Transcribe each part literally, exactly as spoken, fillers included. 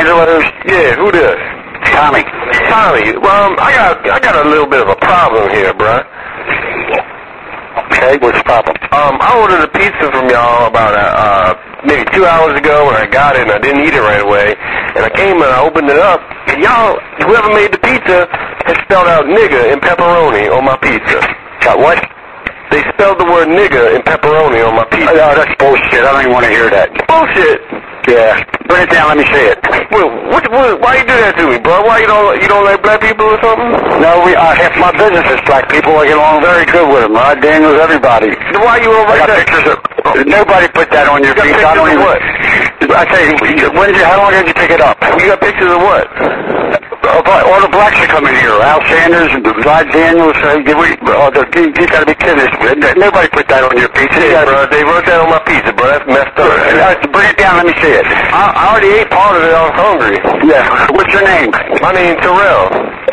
Angelo's? Yeah, who this? Tommy. Tommy, well, um, I got I got a little bit of a problem here, bruh. Okay, what's the problem? Um, I ordered a pizza from y'all about uh, maybe two hours ago, and I got it, and I didn't eat it right away. And I came and I opened it up, and y'all, whoever made the pizza, has spelled out nigga in pepperoni on my pizza. Got what? They spelled the word nigga in pepperoni on my pizza. Oh, no, that's bullshit. I don't even want to hear that. Bullshit. Yeah. Bring it down. Let me see it. Well, what, what, why you do that to me, bro? Why you don't you don't like black people or something? No, we uh, half my business is black people. I get along very good with them. Rod Daniels, everybody. Then why you over I got that? pictures of... Nobody put that on your You got pizza. I don't pictures even... of what? I tell you, when did you, how long did you pick it up? You got pictures of what? Uh, all the blacks that come in here. Al Sanders, Rod Daniels, uh, we, uh, the, you, you gotta be kidding us. Nobody put that on your pizza. Yeah, bro, they wrote that on my pizza, bro. That's messed up. Uh, bring it down, let me see it. I, I already ate part of it. I was hungry. Yeah. What's your name? My name's Terrell.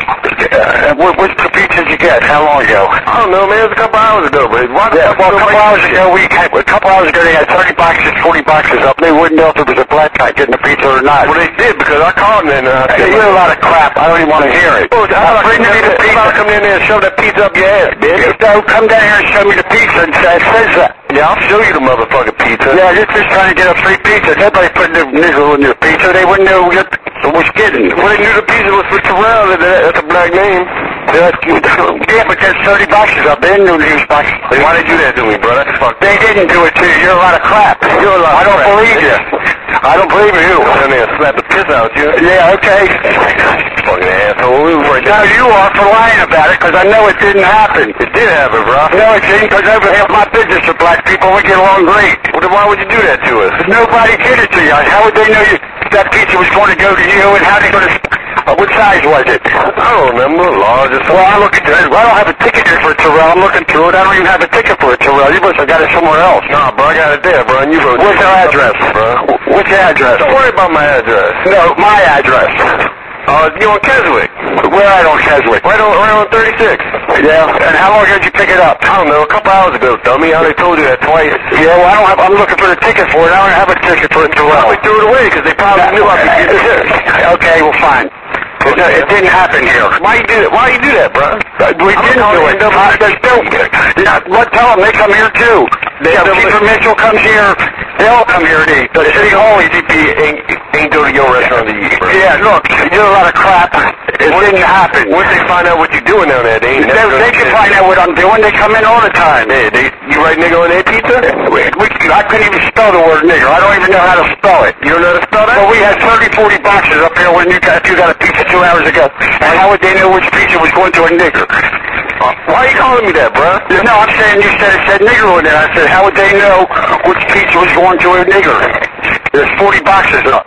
Uh, what, what pizza did you get? How long ago? I don't know, man. It was a couple hours ago, but why the Yeah, fuck well, a you couple don't hours like ago, we had, a couple hours ago, they had thirty boxes, forty boxes up. They wouldn't know if it was a black guy getting the pizza or not. Well, they did, because I called them and uh, Hey, you hear a lot of crap. I don't even want to hear it. Oh, how about I come Bring me down the there- how about I pizza. come in there and shove that pizza up your ass, bitch? No, come down here and show me the pizza and say, it says that. Yeah, I'll show you the motherfucking pizza. Yeah, you're just trying to get a free pizza. Nobody put the nigger on your pizza. They wouldn't know what was getting. Well, they knew the pizza was for Terrell. That, that's a black name. Yeah, yeah, but there's thirty boxes up. They didn't know these boxes. Why did you do that to me, bro? That's fucked They up. didn't do it to you. You're a lot of crap. You're a lot I of don't crap. believe you. I don't believe you. Come in there and slap the piss out you. Yeah, okay. Fucking asshole. We were right Now there. you are for lying about it, because I know it didn't happen. It did happen, bro. No, it didn't, because over half my business are black people. We get along great. Well, then why would you do that to us? Nobody did it to you. How would they know you, that pizza was going to go to you, and how they going to... Uh, what size was it? I don't remember. Large or something. Well, I'm looking through it. Well, I don't have a ticket here for a Terrell. I'm looking through it. I don't even have a ticket for a Terrell. You must have got it somewhere else. Nah, bro, I got it there, bro. And you wrote What's your address? bro? What's your address? Don't worry about my address. No, my address. Uh, you on Keswick? Where at on Keswick? Right on, right on thirty-six. Yeah. And how long did you pick it up? I don't know, a couple hours ago, dummy. I already told you that twice. Yeah, well, I don't have, I'm looking for the ticket for it. I don't have a ticket for it, Terrell. Probably threw it away because they probably knew I'd be getting it. Okay, well, fine. It, it didn't happen here. Why you do that? Why you do that, bro? We I'm didn't do it. calling Uh, they don't. Not, what, tell them they come here too. They- Yeah, they- Chief Mitchell comes here. They all come here to eat. The city hall E C P ain't, ain't go to your restaurant to eat, bro. Yeah, look, you're a lot of crap. It didn't happen. Once they find out what you're doing down there, they ain't They, never they gonna can say- find out what I'm doing. They come in all the time. Yeah, they, you write nigga on their pizza? We, we, I couldn't even spell the word nigger. I don't even know how to spell it. You don't know how to spell that? Well, we had thirty, forty boxes up here when you got, you got a pizza two hours ago. And how would they know which pizza was going to a nigger? Why are you calling me that, bro? No, I'm saying you said it said nigger on there. I said, how would they know which pizza was going to a nigger? There's forty boxes up.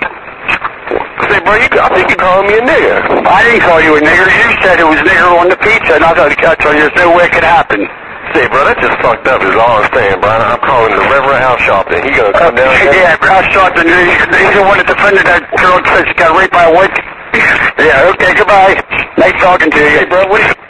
Say, bro, you, I think you're calling me a nigger. I didn't call you a nigger. You said it was nigger on the pizza, and I thought, I told you, there's no way it could happen. Say, bro, that's just fucked up is all I'm saying, bro. I'm calling the Reverend Al Sharpton. He gonna come down here? Yeah, Al Sharpton, he's the one that defended that girl that got raped by a white... Yeah, okay, goodbye. Nice talking to you. Hey, bro, what do you...